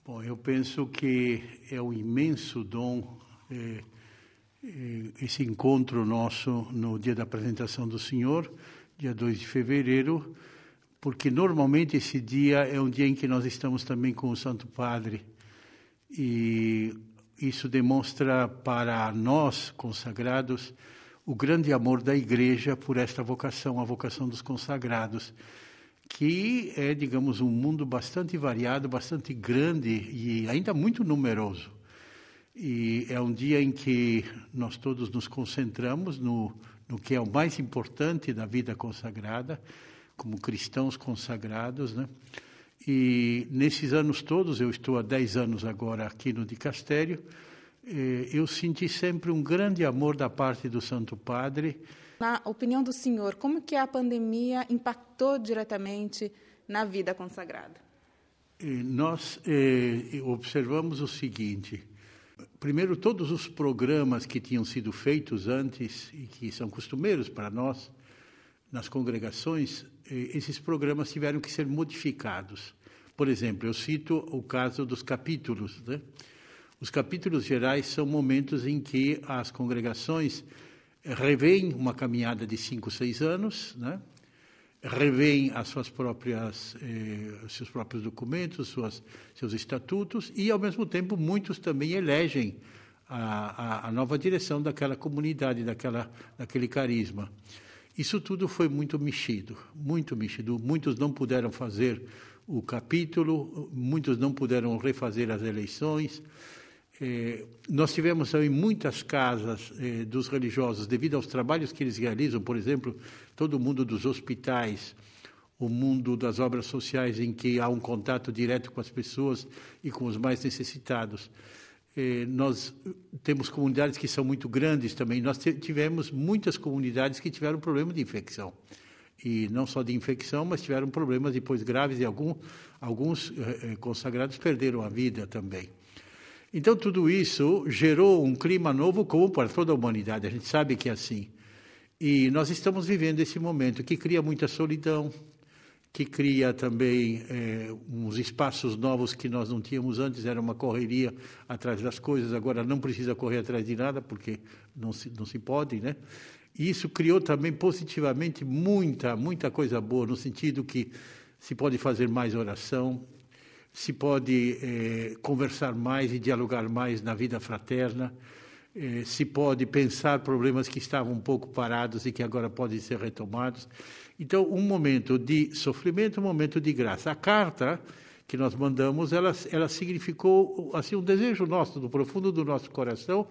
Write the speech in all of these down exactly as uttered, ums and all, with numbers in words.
Bom, eu penso que é um imenso dom é, é, esse encontro nosso no dia da apresentação do Senhor, dia dois de fevereiro, porque normalmente esse dia é um dia em que nós estamos também com o Santo Padre. E isso demonstra para nós, consagrados, o grande amor da Igreja por esta vocação, a vocação dos consagrados, que é, digamos, um mundo bastante variado, bastante grande e ainda muito numeroso. E é um dia em que nós todos nos concentramos no, no que é o mais importante da vida consagrada, como cristãos consagrados, né? E nesses anos todos, eu estou há dez anos agora aqui no dicastério, eh, eu senti sempre um grande amor da parte do Santo Padre. Na opinião do senhor, como que a pandemia impactou diretamente na vida consagrada? Eh, nós eh, observamos o seguinte: primeiro, todos os programas que tinham sido feitos antes e que são costumeiros para nós, nas congregações, esses programas tiveram que ser modificados. Por exemplo, eu cito o caso dos capítulos, né? Os capítulos gerais são momentos em que as congregações revêem uma caminhada de cinco, seis anos, né? Revêem as suas próprias, eh, seus próprios documentos, suas, seus estatutos e, ao mesmo tempo, muitos também elegem a, a, a nova direção daquela comunidade, daquela, daquele carisma. Isso tudo foi muito mexido, muito mexido. Muitos não puderam fazer o capítulo, muitos não puderam refazer as eleições. Eh, nós tivemos em muitas casas eh, dos religiosos, devido aos trabalhos que eles realizam, por exemplo, todo o mundo dos hospitais, o mundo das obras sociais, em que há um contato direto com as pessoas e com os mais necessitados. Eh, nós temos comunidades que são muito grandes também. Nós tivemos muitas comunidades que tiveram problema de infecção. E não só de infecção, mas tiveram problemas depois graves e algum, alguns eh, consagrados perderam a vida também. Então, tudo isso gerou um clima novo comum para toda a humanidade. A gente sabe que é assim. E nós estamos vivendo esse momento que cria muita solidão, que cria também eh, uns espaços novos que nós não tínhamos antes. Era uma correria atrás das coisas, agora não precisa correr atrás de nada, porque não se, não se pode, né? E isso criou também positivamente muita, muita coisa boa, no sentido que se pode fazer mais oração, se pode eh, conversar mais e dialogar mais na vida fraterna, eh, se pode pensar problemas que estavam um pouco parados e que agora podem ser retomados. Então, um momento de sofrimento, um momento de graça. A carta que nós mandamos, ela, ela significou assim, um desejo nosso, do profundo do nosso coração,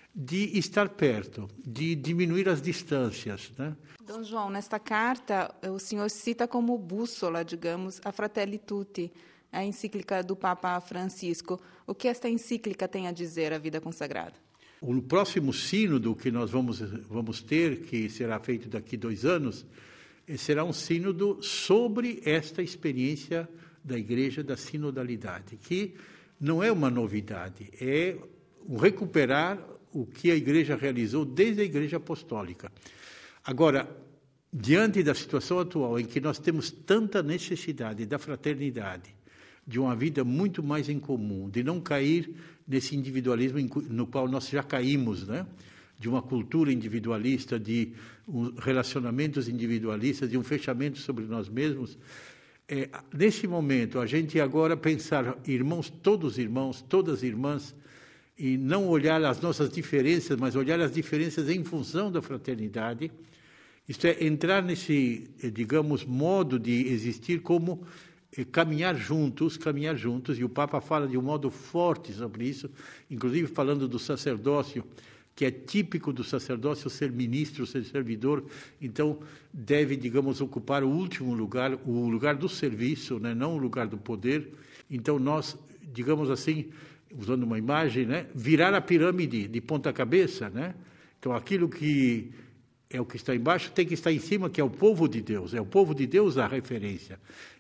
de estar perto, de diminuir as distâncias, né? Dom João, nesta carta, o senhor cita como bússola, digamos, a Fratelli Tutti, a encíclica do Papa Francisco. O que esta encíclica tem a dizer à vida consagrada? O próximo sínodo que nós vamos, vamos ter, que será feito daqui a dois anos, será um sínodo sobre esta experiência da Igreja da sinodalidade, que não é uma novidade, é um recuperar o que a Igreja realizou desde a Igreja Apostólica. Agora, diante da situação atual, em que nós temos tanta necessidade da fraternidade, de uma vida muito mais em comum, de não cair nesse individualismo no qual nós já caímos, né? De uma cultura individualista, de um relacionamentos individualistas, de um fechamento sobre nós mesmos. É, nesse momento, a gente agora pensar, irmãos, todos irmãos, todas irmãs, e não olhar as nossas diferenças, mas olhar as diferenças em função da fraternidade. Isto é, entrar nesse, digamos, modo de existir como eh, caminhar juntos, caminhar juntos, e o Papa fala de um modo forte sobre isso, inclusive falando do sacerdócio, que é típico do sacerdócio ser ministro, ser servidor, então deve, digamos, ocupar o último lugar, o lugar do serviço, né? Não o lugar do poder. Então nós, digamos assim, usando uma imagem, né, virar a pirâmide de ponta cabeça, né? Então, aquilo que é o que está embaixo tem que estar em cima, que é o povo de Deus. É o povo de Deus a referência.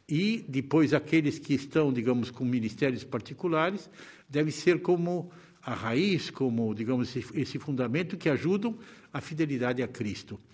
E depois aqueles que estão, digamos, com ministérios particulares, deve ser como a raiz, como, digamos, esse, esse fundamento que ajudam a fidelidade a Cristo.